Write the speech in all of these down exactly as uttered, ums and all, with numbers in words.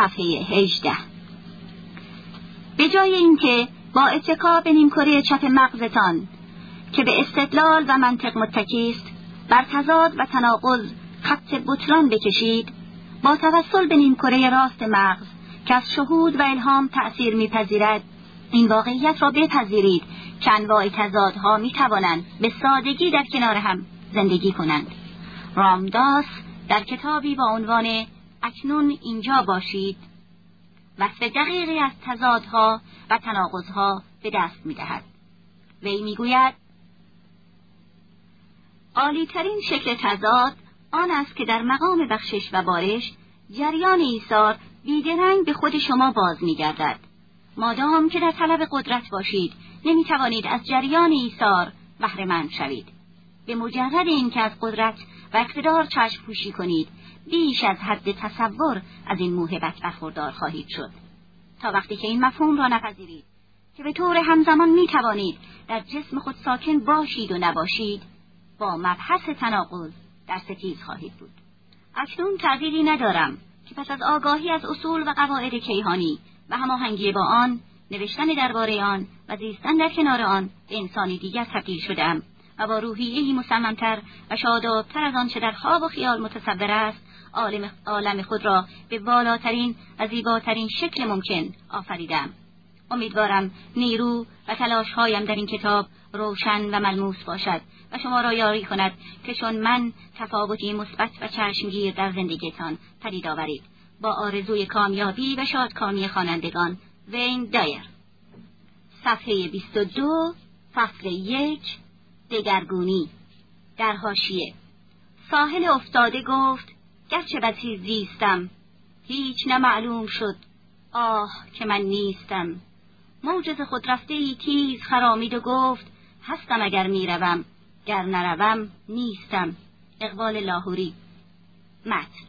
صفحه هجده. به جای اینکه با اتکا به نیمکره چپ مغزتان که به استدلال و منطق متکی است بر تضاد و تناقض خط بطلان بکشید، با توسل به نیمکره راست مغز که از شهود و الهام تأثیر می‌پذیرد، این واقعیت را بپذیرید که انواع تضادها می‌توانند به سادگی در کنار هم زندگی کنند. رامداس در کتابی با عنوان اکنون اینجا باشید وصف دقیقی از تضادها و تناقضها به دست می‌دهد. وی می‌گوید عالی‌ترین شکل تضاد آن است که در مقام بخشش و بارش جریان ایثار بیدرنگ به خود شما باز می‌گردد. مادام که در طلب قدرت باشید نمی‌توانید از جریان ایثار بهره مند شوید. به مجرد اینکه از قدرت و اقتدار چشم پوشی کنید بیش از حد تصور از این موهبت برخوردار خواهید شد. تا وقتی که این مفهوم را نپذیرید که به طور همزمان می‌توانید در جسم خود ساکن باشید و نباشید، با مبحث تناقض در ستیز خواهید بود. اکنون تغییری ندارم که پس از آگاهی از اصول و قواعد کیهانی و هماهنگی با آن، نوشتن درباره آن و زیستن در کنار آن به انسانی دیگر تبدیل شدم و با روحیه‌ای مصمم‌تر و شاداب‌تر از آنچه در خواب و خیال متصور است، عالم عالم خود را به بالاترین و زیباترین شکل ممکن آفریدم. امیدوارم نیرو و تلاش‌هایم در این کتاب روشن و ملموس باشد و شما را یاری کند که چون من تفاوتی مثبت و چشمگیر در زندگیتان پدید آورید. با آرزوی کامیابی و شادکامی خوانندگان، وین دایر. صفحه بیست و دو، فصل یک، دگرگونی. در حاشیه: ساحل افتاده گفت گرچه بسی زیستم، هیچ نمعلوم شد آه که من نیستم. موجز خود رفته ای تیز خرامید و گفت هستم اگر میروم، گر نروم نیستم. اقبال لاهوری. متن: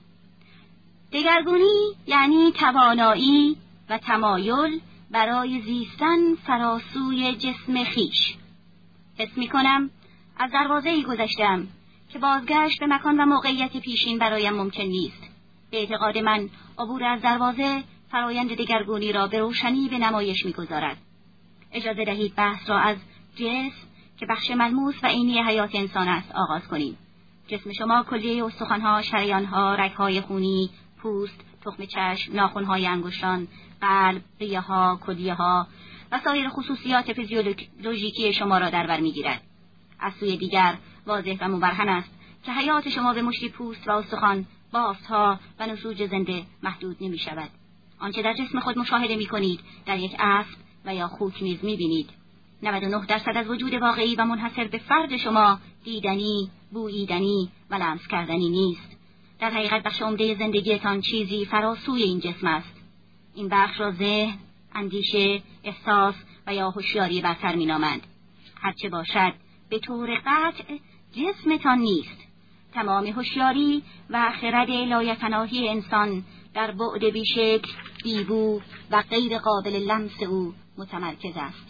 دگرگونی یعنی توانایی و تمایل برای زیستن فراسوی جسم خیش. حس می کنم از دروازه‌ای گذشتم که بازگشت به مکان و موقعیت پیشین برایم ممکن نیست. به اعتقاد من عبور از دروازه فرایند دگرگونی را به روشنی به نمایش می‌گذارد. اجازه دهید بحث را از جسم که بخش ملموس و عینی حیات انسان است آغاز کنیم. جسم شما کلیه استخوان‌ها، شریان‌ها، رگ‌های خونی، پوست، تخم چشم، ناخن‌های انگشتان، قلب، ریه‌ها، کلیه‌ها و سایر خصوصیات فیزیولوژیکی شما را در بر می‌گیرد. از سوی دیگر واضح و مبرهن است که حیات شما به مشتی پوست و استخوان، بافت‌ها و نسوج زنده محدود نمی‌شود. آنچه در جسم خود مشاهده می‌کنید در یک اسب و یا خوک نیز می‌بینید. نود و نه درصد از وجود واقعی و منحصر به فرد شما دیدنی، بوییدنی و لمس کردنی نیست. در حقیقت بخش عمده زندگیتان چیزی فراسوی این جسم است. این بخش را ذهن، اندیشه، احساس و یا هوشیاری برتر می‌نامند. هرچه باشد به طور قطع جسمتان نیست. تمام هوشیاری و خرد لایتناهی انسان در بعد بیشکل، بیبو و غیر قابل لمس او متمرکز است.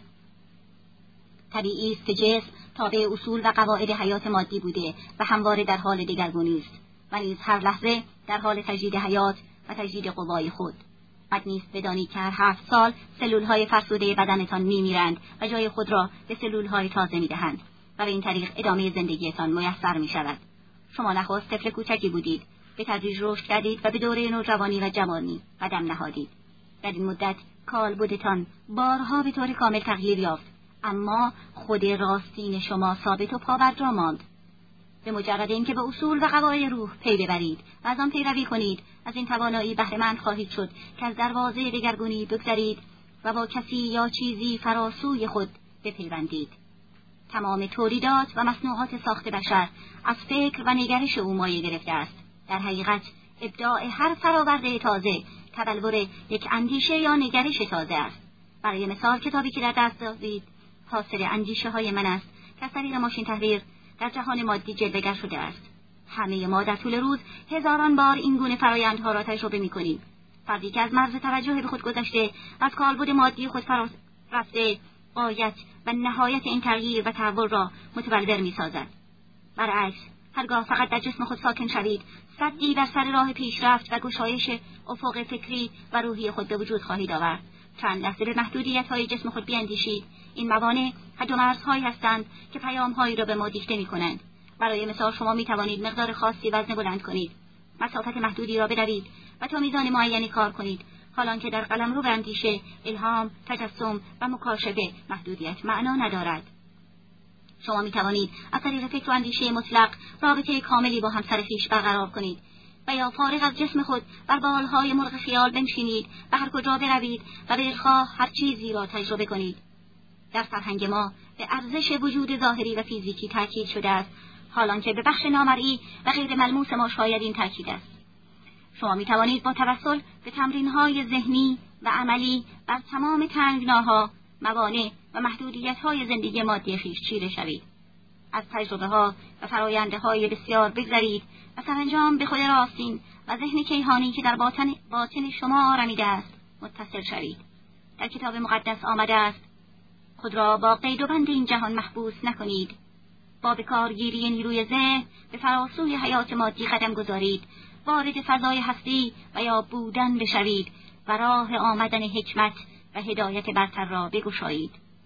طبیعی است که جسم تابع اصول و قواعد حیات مادی بوده و همواره در حال دگرگونی است و نیز هر لحظه در حال تجدید حیات و تجدید قوای خود. بد نیست بدانید که هر هفت سال سلول‌های فرسوده بدنتان می‌میرند و جای خود را به سلول‌های تازه می‌دهند و به این طریق ادامه زندگیتان میسر می‌شود. شما نخست طفل کوچکی بودید، به تدریج رشد کردید و به دوره نوجوانی و جوانی قدم نهادید. در این مدت کالبدتان بارها به طور کامل تغییر یافت، اما خود راستین شما ثابت و پابرجا ماند. به مجرد اینکه به اصول و قواعد روح پی ببرید و از آن پیروی کنید، از این توانایی بهره مند خواهید شد که از دروازه دگرگونی بگذرید و با کسی یا چیزی فراسوی خود بپیوندید. تمام تولیدات و مصنوعات ساخت بشر از فکر و نگرش او مایه گرفته است. در حقیقت ابداع هر فراورده تازه تبلور یک اندیشه یا نگرش تازه است. برای مثال کتابی که در دست دارید حاصل اندیشه های من است که از طریق ماشین تحریر در جهان مادی جلوه‌گر شده است. همه ما در طول روز هزاران بار این گونه فرایندها را تجربه می‌کنیم. فردی که از مرز توجه به خود گذشته، از کالبد مادی خود فرار رفته، غایت و نهایت این تغییر و تحول را متبلور می‌سازد. برعکس هرگاه فقط در جسم خود ساکن شوید، سدی بر سر راه پیشرفت و گشایش افق فکری و روحی خود به وجود خواهید آورد. چند لحظه به محدودیت‌های جسم خود بیندیشید. این موانع حد و مرزهایی هستند که پیام‌هایی را به ما دیکته می‌کنند. برای مثال شما می‌توانید مقدار خاصی وزن بلند کنید، مسافت محدودی را بدوید و تا میزان معینی کار کنید، حالانکه در قلمرو اندیشه، الهام، تجسم و مکاشفه محدودیت معنا ندارد. شما می‌توانید از طریق فکر و اندیشه مطلق رابطه کاملی با همسر خویش برقرار کنید و یا فارغ از جسم خود بر بالهای مرغ خیال بنشینید و هر کجا بروید و به دلخواه هر چیزی را تجربه کنید. در فرهنگ ما به ارزش وجود ظاهری و فیزیکی تاکید شده است، حالانکه به بخش نامرئی و غیر ملموس ما شاید این تاکید است. شما می توانید با توسل به تمرین‌های ذهنی و عملی بر تمام تنگناها، موانع و محدودیت‌های زندگی مادی خویش چیره شوید. از تجربه‌ها و فرآیندهای بسیار بگذرید و سرانجام به خود راستین و ذهن کیهانی که در باطن, باطن شما آرمیده است متصل شوید. در کتاب مقدس آمده است: خود را با قید و بند این جهان محبوس نکنید. با به کارگیری نیروی ذهن به فراسوی حیات مادی قدم گذارید، وارد فضای هستی و یا بودن بشوید و راه آمدن حکمت و هدایت برتر را بگشایید.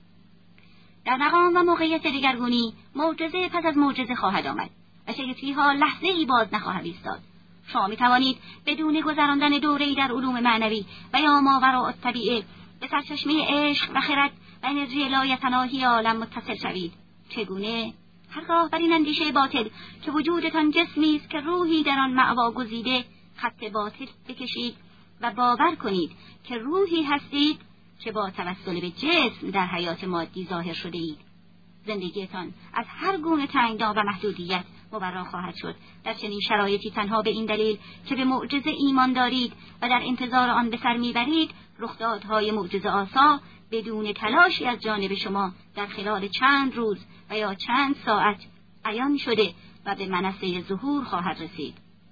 در مقام و موقعیت دیگرگونی معجزه پس از معجزه خواهد آمد و شگفتی‌ها لحظه ای باز نخواهد ایستاد. شما می توانید بدون گذراندن دوره‌ای در علوم معنوی و یا ماوراء الطبیعه به سرچشمه عشق و خرد و انرژی لایتناهی عالم متصل شوید. چگونه؟ هرگاه بر این اندیشه باطل که وجودتان جسمی است که روحی در آن مأوا گزیده خط باطل بکشید و باور کنید که روحی هستید که با توسل به جسم در حیات مادی ظاهر شده اید. زندگیتان از هر گونه تنگنا و محدودیت مبرا خواهد شد. در چنین شرایطی تنها به این دلیل که به معجزه ایمان دارید و در انتظار آن به سر میبرید، رخدادهای معجزه آسا بدون تلاشی از جانب شما در خلال چند روز و یا چند ساعت عیان شده و به منصه ظهور خواهد رسید.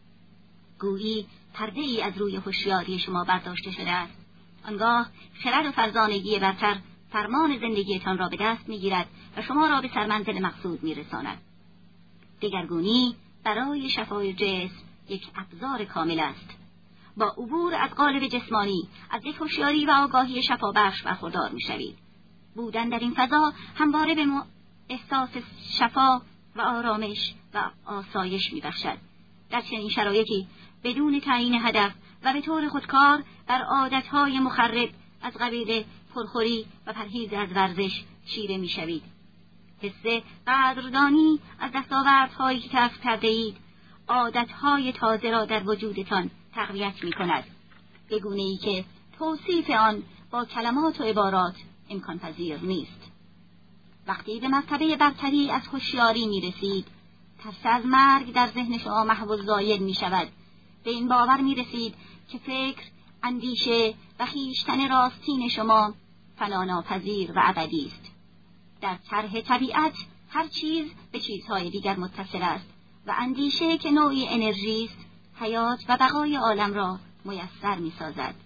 گویی پرده ای از روی هوشیاری شما برداشته شده است. آنگاه خرد و فرزانگی برتر فرمان زندگیتان را به دست میگیرد و شما را به سرمنزل مقصود میرساند. دگرگونی برای شفای جسم یک ابزار کامل است. با عبور از قالب جسمانی از یک هوشیاری و آگاهی شفابخش برخوردار میشوید. بودن در این فضا همواره به احساس شفا و آرامش و آسایش میبخشد. در چنین شرایطی بدون تعیین هدف و به طور خودکار بر عادتهای مخرب از قبیل پرخوری و پرهیز از ورزش چیره میشوید. حس قدردانی از دستاوردهایی که کسب کرده اید عادتهای تازه را در وجودتان تقویت میکند، به گونه‌ای که توصیف آن با کلمات و عبارات امکان پذیر نیست. وقتی به مرتبه برتری از هوشیاری میرسید، ترس از مرگ در ذهن شما محو و زایل میشود. به این باور میرسید که فکر، اندیشه و خویشتن راستین شما فناناپذیر و ابدی است. در طرح طبیعت هر چیز به چیزهای دیگر متصل است و اندیشه که نوعی انرژی است، حیات و بقای عالم را میسر می‌سازد.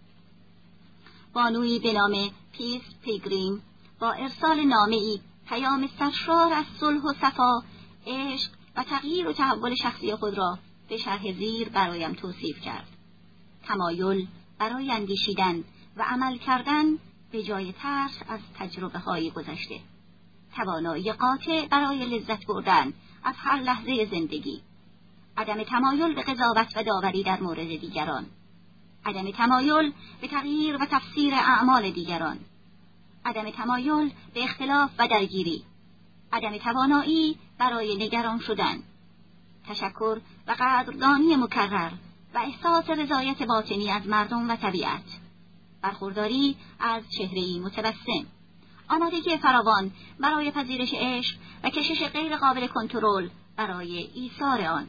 بانویی به نام پیس پیگریم با ارسال نامه‌ای پیام سرشار از صلح و صفا، عشق و تغییر و تحول شخصی خود را به شرح زیر برایم توصیف کرد. تمایل برای اندیشیدن و عمل کردن به جای ترس از تجربه های گذشته. توانایی قاطع برای لذت بردن از هر لحظه زندگی. عدم تمایل به قضاوت و داوری در مورد دیگران. عدم تمایل به تغییر و تفسیر اعمال دیگران. عدم تمایل به اختلاف و درگیری. عدم توانایی برای نگران شدن. تشکر و قدردانی مکرر و احساس رضایت باطنی از مردم و طبیعت. برخورداری از چهره‌ای متبسم. آمادگی فراوان برای پذیرش عشق و کشش غیر قابل کنترل برای ایثار آن.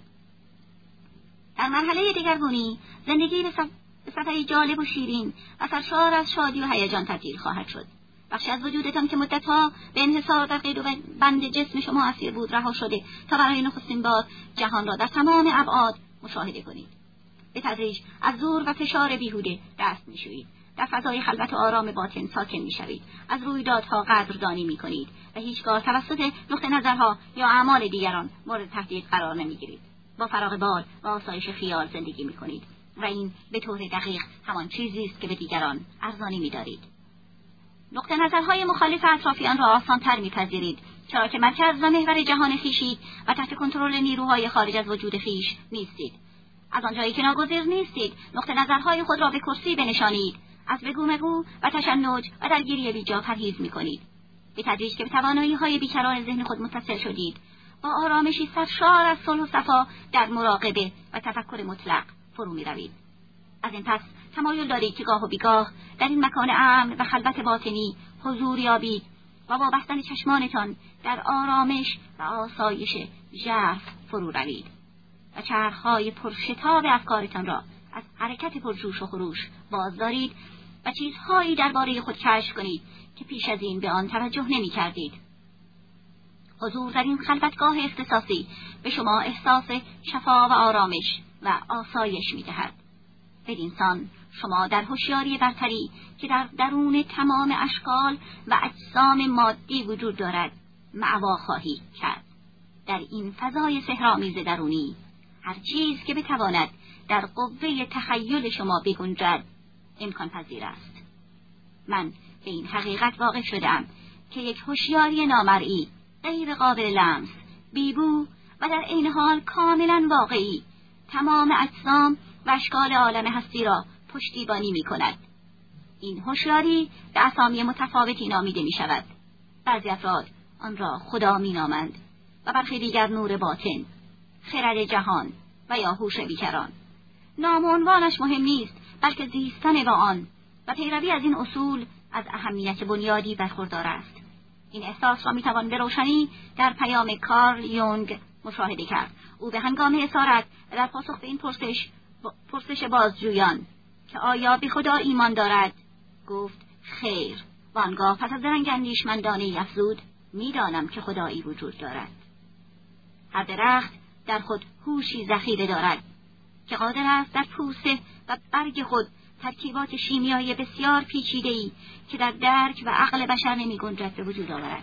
در مرحله دگرگونی زندگی به صفحه‌ای جالب و شیرین و سرشار از شادی و هیجان تبدیل خواهد شد. بخشی از وجودتان که مدتها به انحصار در قید و بند جسم شما اسیر بود رها شده تا برای نخستین بار جهان را در تمام ابعاد مشاهده کنید. به تدریج از زور و فشار بیهوده دست می‌شویید در فضای خلوت و آرام باطن ساکن می‌شوید. از رویدادها قدردانی می‌کنید و هیچگاه توسط نقطه نظرها یا اعمال دیگران مورد تهدید قرار نمی‌گیرید. با فراغ بال و آسایش خیال زندگی می‌کنید و این به طور دقیق همان چیزی است که به دیگران ارزانی می‌دارید. نقطه نظرهای مخالف اطرافیان را آسان‌تر می‌پذیرید، چرا که مرکز و محور جهان خویشید و تحت کنترل نیروهای خارج از وجود خویش نیستید. از آنجایی که ناگزیر نیستید نقطه نظرهای خود را به کرسی بنشانید، از بگو مگو و تشنج و درگیری بیجا پرهیز می‌کنید. به تدریج که به توانایی‌های بیکران ذهن خود متصل شدید، با آرامشی سرشار از صلح و صفا در مراقبه و تفکر مطلق فرو می‌روید. از این پس تمایل دارید که گاه و بیگاه در این مکان امن و خلوت باطنی حضور یابید و با بستن چشمانتان در آرامش و آسایش ژرف فرو روید و چرخهای پرشتاب افکارتان را از حرکت پرجوش و خروش باز دارید و چیزهایی درباره خود کشف کنید که پیش از این به آن توجه نمی کردید. حضور در این خلوتگاه اختصاصی به شما احساس شفا و آرامش و آسایش می دهد. بدینسان شما در هوشیاری برتری که در درون تمام اشکال و اجسام مادی وجود دارد مأوا خواهید کرد. در این فضای سحرآمیز درونی هر چیز که بتواند در قوه تخیل شما بگنجد امکان پذیر است. من به این حقیقت واقف شدم که یک هوشیاری نامرئی، غیر قابل لمس، بیبو و در عین حال کاملا واقعی تمام اجسام و اشکال عالم هستی را پشتیبانی می کند. این هوشیاری به اسامی متفاوتی نامیده می شود. بعضی افراد آن را خدا می نامند و برخی دیگر نور باطن، خرد جهان و یا هوش بیکران. نام و عنوانش مهم نیست، بلکه زیستن با آن و پیروی از این اصول از اهمیت بنیادی برخوردار است. این احساس را می توان به روشنی در پیام کارل یونگ مشاهده کرد. او به هنگام اسارت و در پاسخ به این پرسش پرسش بازجویان که آیا به خدا ایمان دارد گفت خیر، و آنگاه پس از درنگ اندیشمندانه افزود میدانم که خدایی وجود دارد. هر درخت در خود هوشی ذخیره دارد که قادر است در پوسته و برگ خود ترکیبات شیمیایی بسیار پیچیده‌ای که در درک و عقل بشر نمی گنجد به وجود آورد.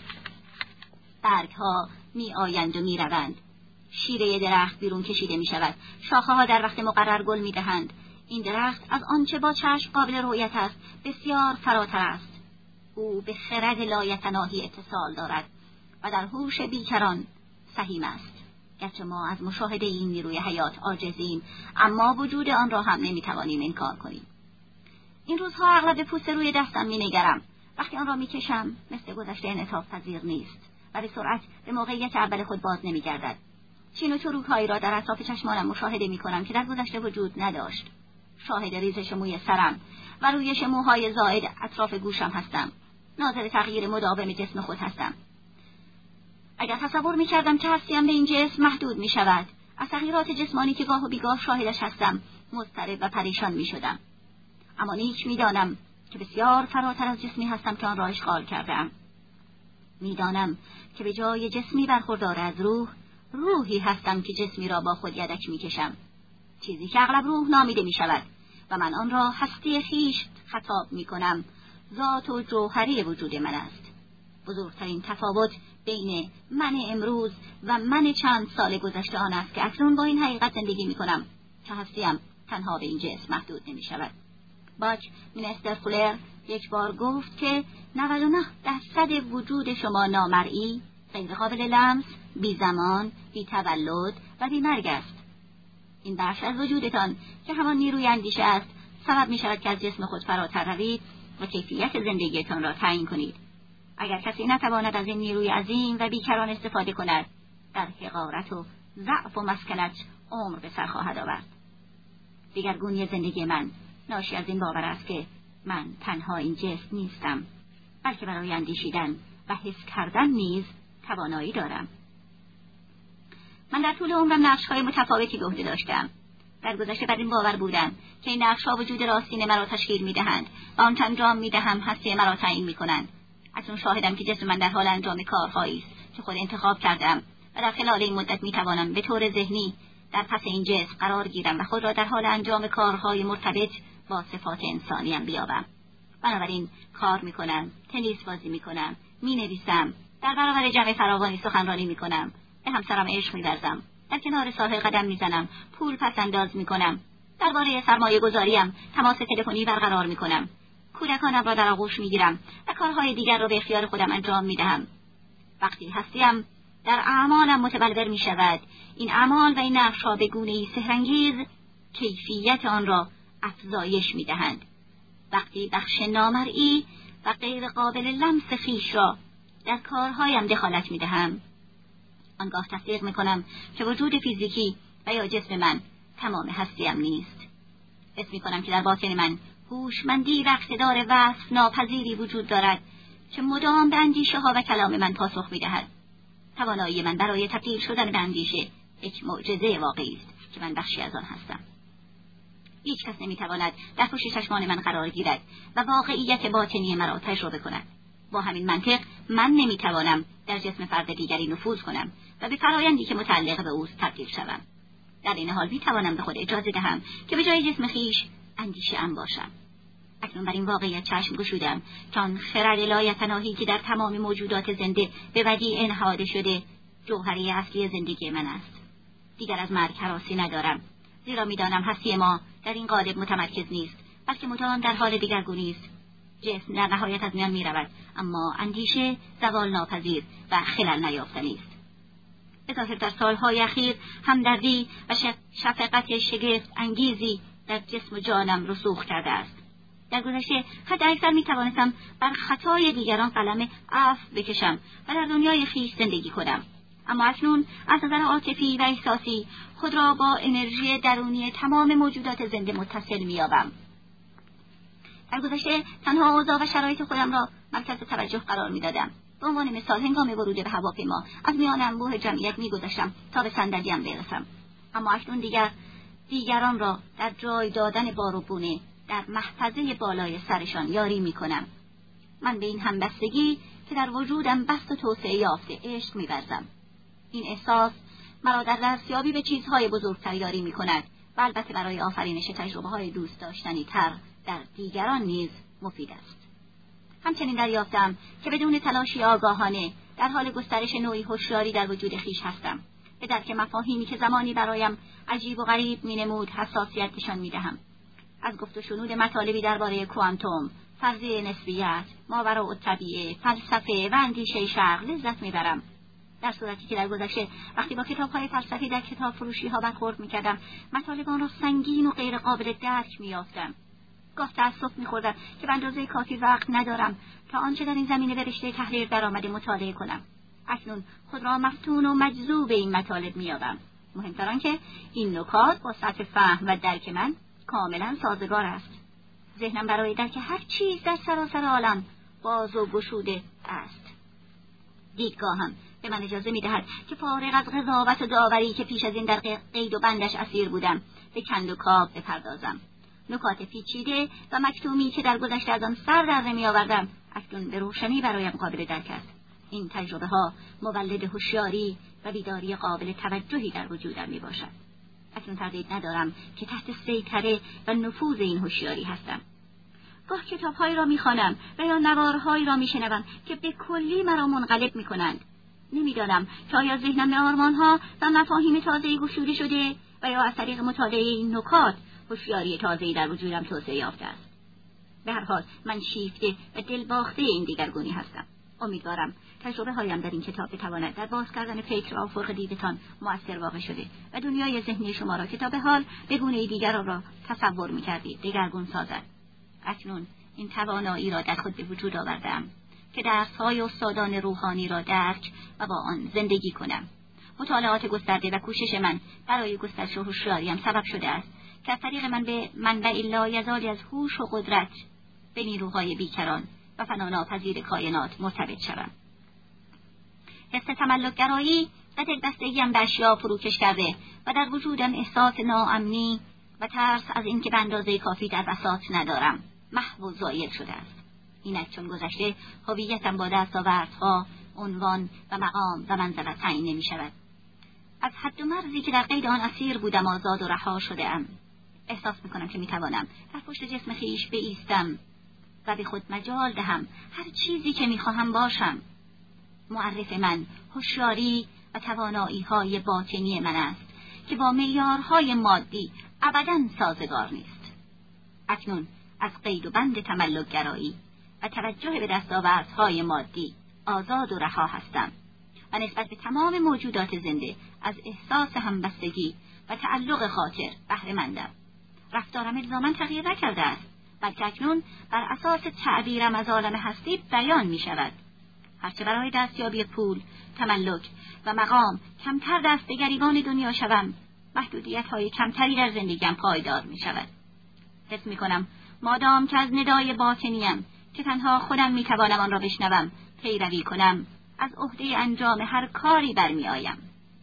برگها می آیند و می روند. شیره درخت بیرون کشیده می شود. شاخه ها در وقت مقرر گل می دهند. این درخت از آنچه با چشم قابل رؤیت است بسیار فراتر است. او به خرد لایتناهی اتصال دارد و در هوش بیکران سهیم است. گرچه ما از مشاهده این نیروی حیات عاجزیم، اما وجود آن را هم نمی توانیم انکار کنیم. این روزها اغلب به پوست روی دستم می نگرم. وقتی آن را می کشم مثل گذشته انعطاف پذیر نیست و به سرعت به موقعیت اول خود باز نمی گردد. چین و چروک‌هایی را در اطراف چشمانم مشاهده می کنم که در گذشته وجود نداشت. شاهد ریزش موی سرم و رویش موهای زائد اطراف گوشم هستم. ناظر تغییر مداوم جسم خود هستم. اگر تصور می کردم که هستیم به این جسم محدود می شود، از تغییرات جسمانی که گاه و بیگاه شاهدش هستم مضطرب و پریشان می شدم. اما نیک می دانم که بسیار فراتر از جسمی هستم که آن را اشغال کردم. می دانم که به جای جسمی برخوردار از روح، روحی هستم که جسمی را با خود یدک می کشم. چیزی که اغلب روح نامیده می شود و من آن را هستی خویش خطاب می کنم. ذات و جوهری وجود من است. بزرگترین تفاوت بین من امروز و من چند سال گذشته آن است که اکنون با این حقیقت زندگی می کنم که هستیم تنها به این جسم محدود نمی شود. باچ مینستر فولر یک بار گفت که نود و نه درصد وجود شما نامرئی، غیر قابل لمس، بی زمان، بی تولد و بی مرگ است. این بخش از وجودتان که همان نیروی اندیشه است سبب می شود که از جسم خود فراتر روید و کیفیت زندگیتان را تعیین کنید. اگر کسی نتواند از این نیروی عظیم و بیکران استفاده کند، در حقارت و ضعف و مسکنت عمر به سر خواهد آورد. دیگرگونی زندگی من ناشی از این باور است که من تنها این جسم نیستم، بلکه برای اندیشیدن و حس کردن نیز توانایی دارم. من در طول عمرم نقش‌های متفاوتی به عهده داشتم. در گذشته بر این باور بودم که این نقش‌ها وجود راستین مرا تشکیل می‌دهند و آنچه انجام می‌دهم هستی مرا تعیین می‌کنند. اکنون شاهدم که جسم من در حال انجام کارهایی است که خود انتخاب کردم و در خلال این مدت می‌توانم به طور ذهنی در پس این جسم قرار گیرم و خود را در حال انجام کارهای مرتبط با صفات انسانیم بیابم. بنابراین کار میکنم، تنیس بازی میکنم، مینویسم، در برابر جمع فراوانی سخنرانی میکنم، به همسرم عشق می‌ورزم، در کنار ساحل قدم میزنم، پول پس انداز میکنم، درباره سرمایه گذاریم تماس تلفنی برقرار میکنم، کودکانم را در آغوش میگیرم و کارهای دیگر را به اختیار خودم انجام میدهم. وقتی هستیم در اعمالم متبلور میشود. این اعمال و این نقش‌ها به گونه‌ای سحرانگیز کیفیت آن را افزایش میدهند. وقتی بخش نامرئی و غیر قابل لمس خویش را در کارهایم دخالت میدهم، آنگاه تصدیق میکنم که وجود فیزیکی و یا جسم من تمام هستیم نیست. حس میکنم که در باطن من هوشمندی و اقتدار وصف ناپذیری وجود دارد که مدام به اندیشه ها و کلام من پاسخ میدهد. توانایی من برای تبدیل شدن به اندیشه یک معجزه واقعی است که من بخشی از آن هستم. هیچ کس نمیتواند در پشت چشمان من قرار گیرد و واقعیت باطنی مرا تجربه کند. با همین منطق من نمیتوانم در جسم فرد دیگری نفوذ کنم و به فرایندی که متعلق به اوست تبدیل شوم. در این حال میتوانم به خود اجازه دهم که به جای جسم خویش اندیشه ام باشم. اکنون بر این واقعیت چشم گشودم که آن خرد لایتناهی که در تمام موجودات زنده به ودیع نهاده شده جوهره اصلی زندگی من است. دیگر از مرگ هراسی ندارم، زیرا میدانم هستی ما در این قالب متمرکز نیست، بلکه مدام در حال دیگرگونی است. جسم در نهایت از میان می رود، اما اندیشه زوال ناپذیر و خلل نیافتنی است. به ظاهر در سالهای اخیر همدردی و شفقت شگفت انگیزی در جسم و جانم رسوخ کرده است. در گذشته حد اکثر می توانستم بر خطای دیگران قلم عفو بکشم و در دنیای خویش زندگی کنم، اما اکنون از نظر عاطفی و احساسی خود را با انرژی درونی تمام موجودات زنده متصل می‌یابم. در گذشته تنها اوضاع و شرایط خودم را مرکز توجه قرار می‌دادم. به عنوان مثال هنگام ورود به هواپیما از میان انبوه جمعیت می‌گذشتم تا به صندلی‌ام برسم، اما اکنون دیگر دیگران را در جای دادن بار و بونه در محفظه بالای سرشان یاری می‌کنم. من به این همبستگی که در وجودم بست و توسعه یافته عشق می‌ورزم. این احساس مرا در دستیابی به چیزهای بزرگتر یاری می‌کند و البته برای آفرینش تجربه‌های دوست داشتنی تر در دیگران نیز مفید است. همچنین دریافتم که بدون تلاشی آگاهانه در حال گسترش نوعی هوشیاری در وجود خویش هستم. به درک مفاهیمی که زمانی برایم عجیب و غریب می‌نمود حساسیت نشان می‌دهم. از گفت و شنود مطالبی درباره کوانتوم، فرضیه نسبیت، ماوراءالطبیعه، فلسفه و اندیشه شرق لذت می‌برم. در صورتی که در گذشته وقتی با کتاب‌های فلسفی در کتاب فروشی‌ها برخورد می‌کردم، مطالب آن را سنگین و غیر قابل درک می‌یافتم. گاه تأسف می‌خوردم که به اندازه کافی وقت ندارم تا آنچه در این زمینه به رشته تحریر درآمده مطالعه کنم. اکنون خود را مفتون و مجذوب این مطالب می‌یابم. مهمتر آنکه این نکات با سطح فهم و درک من کاملا سازگار است. ذهنم برای درک هر چیز در سراسر عالم باز و گشوده است. دیدگاهم به من اجازه می‌دهد که فارغ از قضاوت و داوری که پیش از این در قید و بندش اسیر بودم، به کند و کاو بپردازم. نکات پیچیده و مکتومی که در گذشته از آن سر در نمی‌آوردم، اکنون به روشنی برایم قابل درک است. این تجربه ها مولد هوشیاری و بیداری قابل توجهی در وجودم میباشد. اکنون تردید ندارم که تحت سیطره و نفوذ این هوشیاری هستم. گاه کتاب‌هایی را می‌خوانم و یا نوارهایی را می‌شنوم که به کلی مرا منقلب می‌کنند. نمی‌دانم که آیا ذهنم به آرمان‌ها و مفاهیم تازه‌ای گشوده شده و یا از طریق مطالعه این نکات هوشیاری تازه‌ای در وجودم توسعه یافته است. به هر حال من شیفته و دلباخته این دیگرگونی هستم. امیدوارم تجربه هایم در این کتاب بتواند در باز کردن فکر و افق دیدتان مؤثر واقع شده و دنیای ذهنی شما را که تا به حال به گونه دیگر را تصور می‌کردید دگرگون سازد. اکنون این توانایی را در خود به وجود آوردم که درس‌های استادان روحانی را درک و با آن زندگی کنم. مطالعات گسترده و کوشش من برای گسترش هوشیاریم سبب شده است که از طریق من به منبع لایزالی از هوش و قدرت به نیروهای بیکران و فناناپذیر کائنات مرتبط شوم. حس تملک‌گرایی و دلبستگی‌ام به اشیا فروکش کرده و در وجودم احساس ناامنی و ترس از اینکه به اندازه کافی در بساط ندارم محو و زایل شده است. اینک چون گذشته هویتم با دستاوردها، عنوان و مقام و منزلت تعیین نمی‌شود. از حد و مرزی که در قید آن اسیر بودم آزاد و رها شده‌ام. احساس می‌کنم که می‌توانم در پشت جسم خویش بایستم و به خود مجال دهم هر چیزی که میخواهم باشم. معرف من هوشیاری و توانایی‌های باطنی من است که با معیارهای مادی ابداً سازگار نیست. اکنون از قید و بند تملک‌گرایی و توجه به دستاوردهای مادی آزاد و رها هستم و نسبت به تمام موجودات زنده از احساس همبستگی و تعلق خاطر بهره مندم. رفتارم الزاماً تغییر نکرده است، بلکه اکنون بر اساس تعبیرم از عالم هستی بیان می شود. هرچه برای دستیابی پول، تملک و مقام کمتر دست به گریبان دنیا شوم، محدودیت‌های کمتری در زندگیم پایدار می شود. حس می کنم مادام که از ندای باطنیم که تنها خودم می توانم آن را بشنوم پیروی کنم، از عهده انجام هر کاری برمی آیم.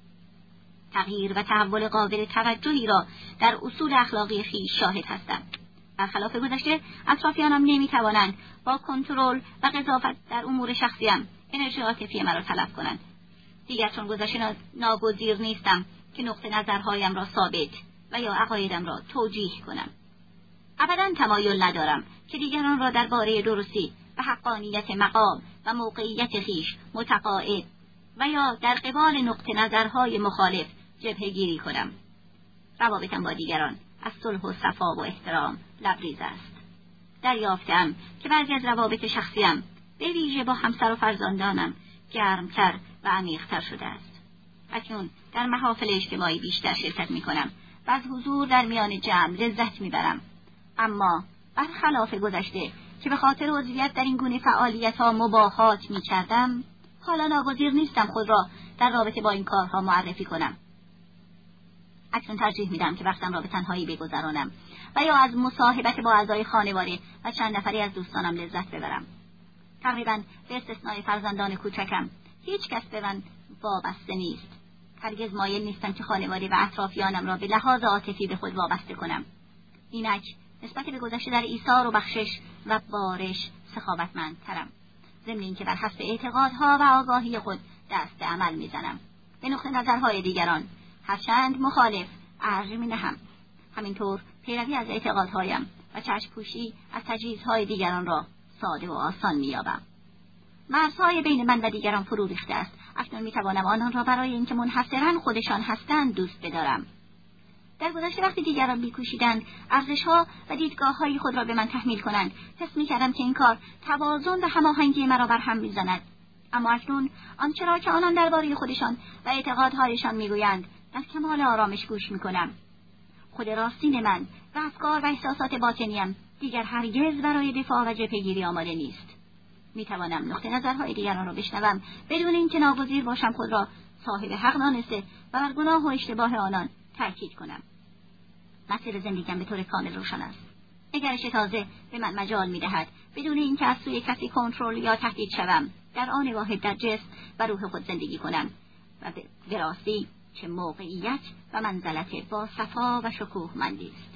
تغییر و تحول قابل توجهی را در اصول اخلاقی خویش شاهد هستم. برخلاف گذشته اطرافیانم نمی توانند با کنترل و قضاوت در امور شخصیم انرژی عاطفی مرا تلف کنند. دیگر چون گذشته ناگزیر نیستم که نقطه نظرهایم را ثابت و یا عقایدم را توجیه کنم. ابداً تمایل ندارم که دیگران را درباره درستی و حقانیت مقام و موقعیت خویش متقاعد و یا در قبال نقطه نظرهای مخالف جبهه گیری کنم. روابطم با دیگران از صلح و صفا و احترام لبریز است. دریافتم که بعضی از روابط شخصیم به ویژه با همسر و فرزندانم گرمتر و عمیق‌تر شده است. اکنون در محافل اجتماعی بیشتر شرکت می کنم و از حضور در میان جمع لذت می برم. اما برخلاف گذشته که به خاطر عضویت در این گونه فعالیت‌ها مباهات می کردم، حالا ناگزیر نیستم خود را در رابطه با این کارها معرفی کنم. اکنون ترجیح میدم که وقتم را به تنهایی بگذرانم و یا از مصاحبت با اعضای خانواده و چند نفری از دوستانم لذت ببرم. تقریباً به استثنای فرزندان کوچکم هیچ کس به من وابسته نیست. هرگز مایل نیستم که خانواده و اطرافیانم را به لحاظ عاطفی به خود وابسته کنم. اینک نسبت به گذشته در ایثار و بخشش و بارش سخاوتمندترم، ضمن اینکه بر حسب اعتقادها و آگاهی خود دست به عمل میزنم. به نقطه نظرهای دیگران هرچند مخالف ارج می نهم. همینطور پیروی از اعتقادهایم و چشم‌پوشی از تجویزهای دیگران را ساده و آسان می‌یابم. مرزهای بین من و دیگران فرو ریخته است. اکنون می‌توانم آنان را برای اینکه منحصراً خودشان هستند دوست بدارم. در گذشته وقتی دیگران می‌کوشیدند ارزش‌ها و دیدگاه‌های خود را به من تحمیل کنند، حس می‌کردم که این کار توازن و هماهنگی مرا بر هم می‌زند. اما اکنون آنچه را که آنان درباره خودشان و اعتقادهایشان می‌گویند در کمال آرامش گوش می‌کنم. خود راستین من و افکار و احساسات باطنیم دیگر هرگز برای دفاع و جبهه‌گیری آماده نیست. می‌توانم نقطه نظرهای دیگران را بشنوم بدون اینکه ناگزیر باشم خود را صاحب حق دانسته و بر گناه و اشتباه آنان تاکید کنم. مسیر زندگیم به طور کامل روشن است. نگرش تازه به من مجال می‌دهد بدون اینکه از سوی کسی کنترل یا تهدید شوم در آن واحد در جسم و روح خود زندگی کنم و به راستی چه موقعیت و منزلت با صفا و شکوهمندی است.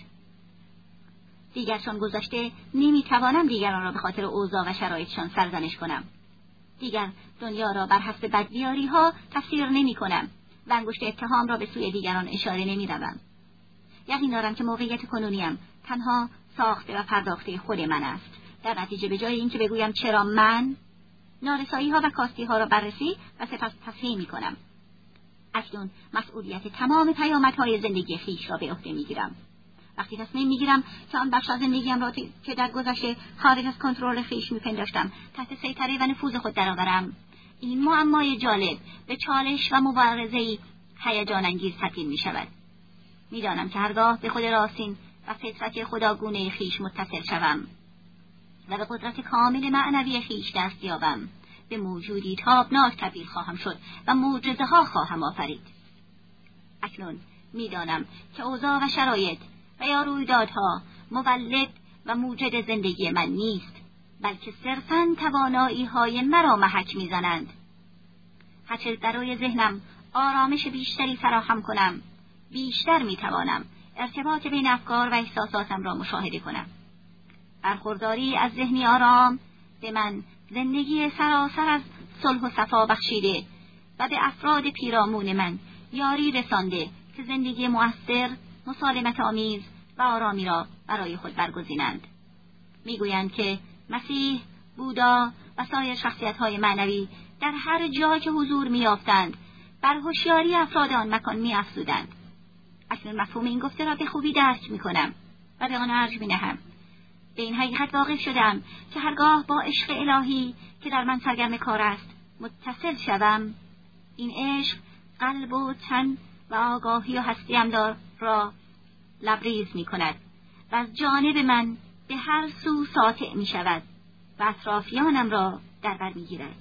دیگر چون گذشته نمی‌توانم دیگران را به خاطر اوضاع و شرایطشان سرزنش کنم. دیگر دنیا را بر حسب بدبیاری‌ها تفسیر نمی‌کنم و انگشت اتهام را به سوی دیگران اشاره نمی‌روم. یقین دارم که موقعیت کنونیم تنها ساخته و پرداخته خود من است. در نتیجه به جای اینکه بگویم چرا من، نارسایی‌ها و کاستی‌ها را بررسی و سپس تصحیح می‌کنم. اکنون مسئولیت تمام پیامدهای زندگی خویش را به عهده می‌گیرم. وقتی تصمیم می‌گیرم که آن بخش از زندگیم را که در گذشته خارج از کنترل خویش می‌پنداشتم تحت سیطره و نفوذ خود درآورم، این معمای جالب به چالش و مبارزه‌ای هیجان انگیز تبدیل می‌شود. می‌دانم که هرگاه به خود راستین و فطرت خداگونه خویش متصل شوم و به قدرت کامل معنوی خویش دست یابم، به موجودی تابناک تبدیل خواهم شد و معجزه‌ها خواهم آفرید. اکنون می‌دانم که اوضاع و شرایط و یا رویدادها مولد و موجد زندگی من نیست، بلکه صرفاً توانایی‌های مرا محک می‌زنند. هرچه برای ذهنم آرامش بیشتری فراهم کنم، بیشتر می‌توانم ارتباط بین افکار و احساساتم را مشاهده کنم. برخورداری از ذهنی آرام به من زندگی سراسر از صلح و صفا بخشیده و به افراد پیرامون من یاری رسانده که زندگی مؤثر، مسالمت آمیز و آرامی را برای خود برگزینند. میگویند که مسیح، بودا و سایر شخصیت‌های معنوی در هر جا که حضور می‌یافتند بر هوشیاری افراد آن مکان می‌افزودند. اکنون مفهوم این گفته را به خوبی درک می‌کنم و به آن ارج می‌نهم. به این حقیقت واقف شدم که هرگاه با عشق الهی که در من سرگرم کار است متصل شوم، این عشق قلب و تن و آگاهی و هستیم را لبریز می‌کند و از جانب من به هر سو ساطع می‌شود و اطرافیانم را در بر می‌گیرد.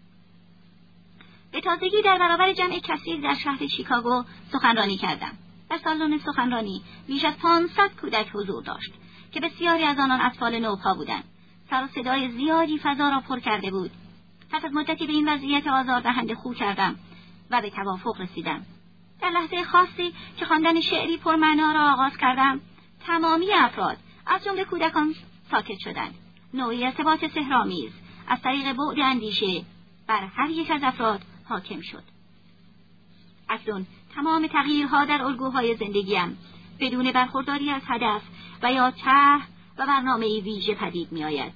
به تازگی در برابر جمع کثیر در شهر شیکاگو سخنرانی کردم. در سالن سخنرانی بیش از پانصد کودک حضور داشت که بسیاری از آنان اطفال نوپا بودند. سر و صدای زیادی فضا را پر کرده بود. پس از مدتی به این وضعیت آزاردهنده خو کردم و به توافق رسیدم. در لحظه خاصی که خواندن شعری پرمعنا را آغاز کردم، تمامی افراد از جمله کودکان ساکت شدند. نوعی ارتباط سحرآمیز از طریق بعد اندیشه بر هر یک از افراد حاکم شد. اکنون تمام تغییرها در الگوهای زندگیم بدون برخورداری از هدف و یا طرح و برنامه‌ای ویژه پدید می‌آید.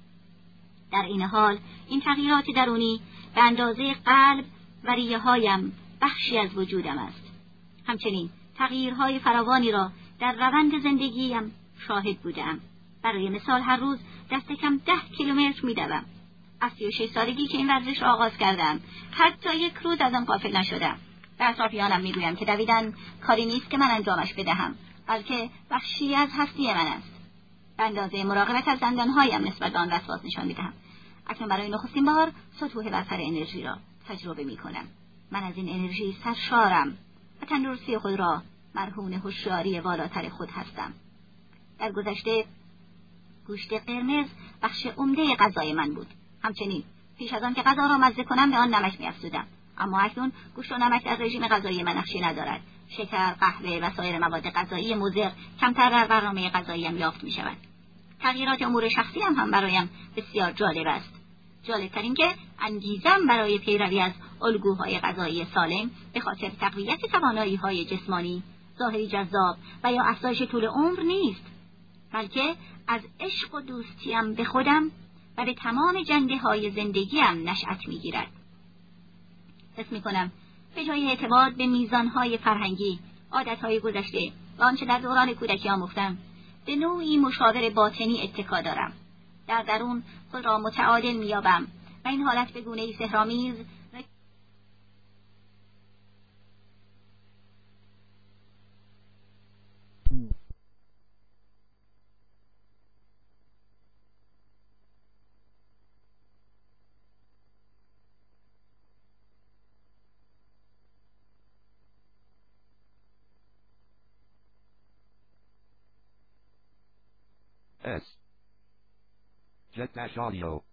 در این حال این تغییرات درونی به اندازه قلب و ریه‌هایم بخشی از وجودم است. همچنین تغییرهای فراوانی را در روند زندگیم شاهد بودم. برای مثال هر روز دست کم ده کیلومتر می‌دوم. از سی و شش سالگی که این ورزش را آغاز کردم حتی یک روز از آن غافل نشدم. در اطرافیانم میگویم که دویدن کاری نیست که من انجامش بدهم، بلکه بخشی از هستی من است. به اندازه مراقبت از دندانهایم نسبت به آن وسواس نشان میدهم. اکنون برای نخستین بار سطوح برتر انرژی را تجربه میکنم. من از این انرژی سرشارم و تندرستی خود را مرهون هوشیاری والاتر خود هستم. در گذشته گوشت قرمز بخش عمده غذای من بود. همچنین پیش از آن که غذا را مزه کنم به آن نمک می‌افزودم، اما اکنون گوشت و نمک در رژیم غذایی من نقشی ندارد. شکر، قهوه و سایر مواد غذایی مضر کمتر در برنامه غذاییم یافت می‌شود. تغییرات امور شخصی هم, هم برایم بسیار جالب است. جالب‌تر که انگیزم برای پیروی از الگوهای غذایی سالم به خاطر تقویت توانایی‌های جسمانی، ظاهری جذاب و یا افزایش طول عمر نیست، بلکه از عشق و دوستیم به خودم و به تمام جنبه‌های زندگیم نشأت می‌گیرد. حس می‌کنم به جای اعتماد به میزان‌های فرهنگی، عادت‌های گذشته و آنچه در دوران کودکی آموختم، به نوعی مشاور باطنی اتکا دارم. در درون خود را متعادل می‌یابم و این حالت به گونه‌ای سحرآمیز S. Jet Dash Audio.